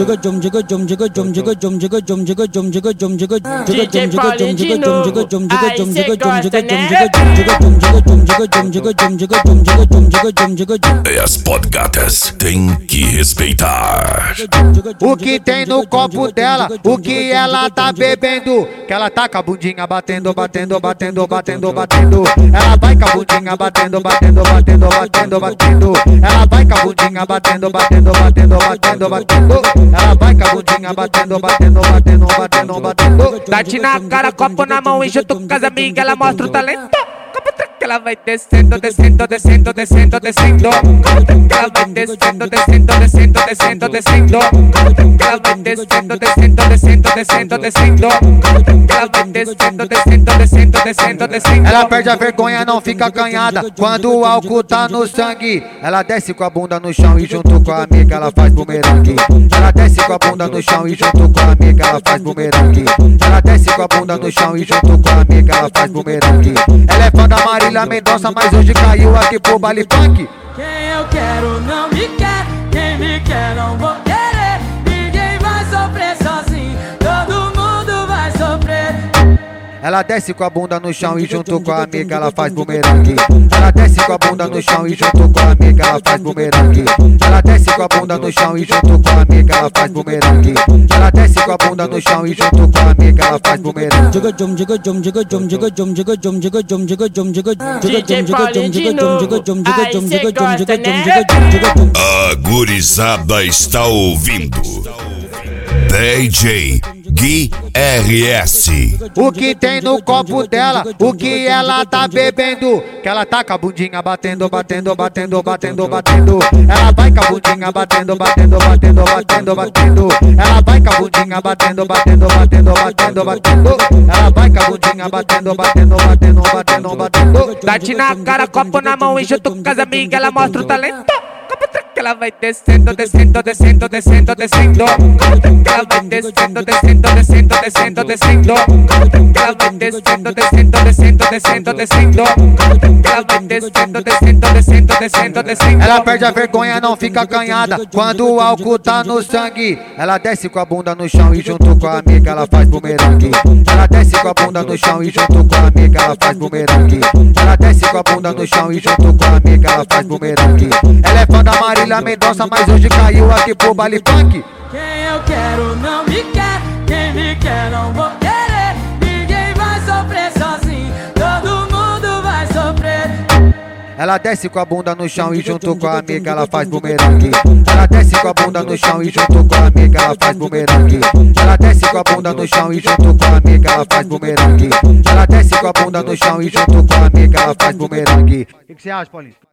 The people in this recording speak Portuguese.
As podcasts tem que respeitar. O que tem no copo dela, o que ela tá bebendo, que ela tá com a bundinha batendo, batendo, batendo, batendo, batendo. Ela vai com a bundinha batendo, batendo, batendo, batendo, batendo. Ela vai com a bundinha batendo, batendo, batendo, batendo, batendo. Ela vai com a bundinha batendo, batendo, batendo, batendo, batendo. Bate na cara, copo na mão e junto com as amigas, ela mostra o talento. Que ela vai descendo, descendo, descendo, descendo, descendo. Que ela vai descendo, descendo, descendo, descendo, descendo. Que ela vai descendo, descendo, descendo, descendo, descendo. Que ela vai descendo, descendo, descendo, descendo, descendo. Ela perde a vergonha, não fica acanhada quando o álcool tá no sangue. Ela desce com a bunda no chão e junto com a amiga ela faz bumerangue. Ela desce com a bunda no chão e junto com a amiga ela faz bumerangue. Ela desce com a bunda no chão e junto com a amiga ela faz bumerangue. Ela é fã da Marília Mendonça, mas hoje caiu aqui pro baile funk. Quem eu quero não me quer, quem me quer não vou querer. Ninguém vai sofrer sozinho, todo mundo vai sofrer. Ela desce com a bunda no chão e junto com a amiga ela faz bumerangue. Ela desce com a bunda no chão e junto com a amiga ela faz bumerangue. Ela desce com a bunda no chão e junto com a amiga ela faz bumerangue. Ela desce com a bunda no chão e junto com a amiga ela faz bumerangue. DJ Paulinho de novo, aí cê gosta, né? A gurizada está ouvindo DJ Gui RS. O que tem no copo dela, o que ela tá bebendo, que ela tá com a bundinha batendo, batendo, batendo, batendo, batendo. Ela vai com a bundinha batendo, batendo, batendo, batendo, batendo. Ela vai com a bundinha batendo, batendo, batendo, batendo, batendo. Ela vai com a bundinha batendo, batendo, batendo, batendo, batendo. Bate na cara, copo na mão e junto com as amigas, ela mostra o talento. Que ela vai descendo, descendo, descendo, descendo, descendo. Que ela vai descendo, descendo, descendo, descendo, descendo. Que ela vai descendo, descendo, descendo, descendo, descendo. Que ela vai descendo, descendo, descendo, descendo, descendo. Ela perde a vergonha, não fica acanhada quando o álcool tá no sangue. Ela desce com a bunda no chão e junto com a amiga ela faz bumerangue. Ela desce com a bunda no chão e junto com a amiga ela faz bumerangue. Ela desce com a bunda no chão e junto com a amiga ela faz bumerangue. Ela é fã da Marília Mendonça, mas hoje caiu aqui pro baile funk. Quem eu quero não me quer, quem me quer não vou querer. Ninguém vai sofrer sozinho, todo mundo vai sofrer. Ela desce com a bunda no chão e junto com a amiga ela faz bumerangue. Ela desce com a bunda no chão e junto com a amiga ela faz bumerangue. Ela desce com a bunda no chão e junto com a amiga ela faz bumerangue. Ela desce com a bunda no chão e junto com a amiga ela faz bumerangue. O que você acha, Paulinho?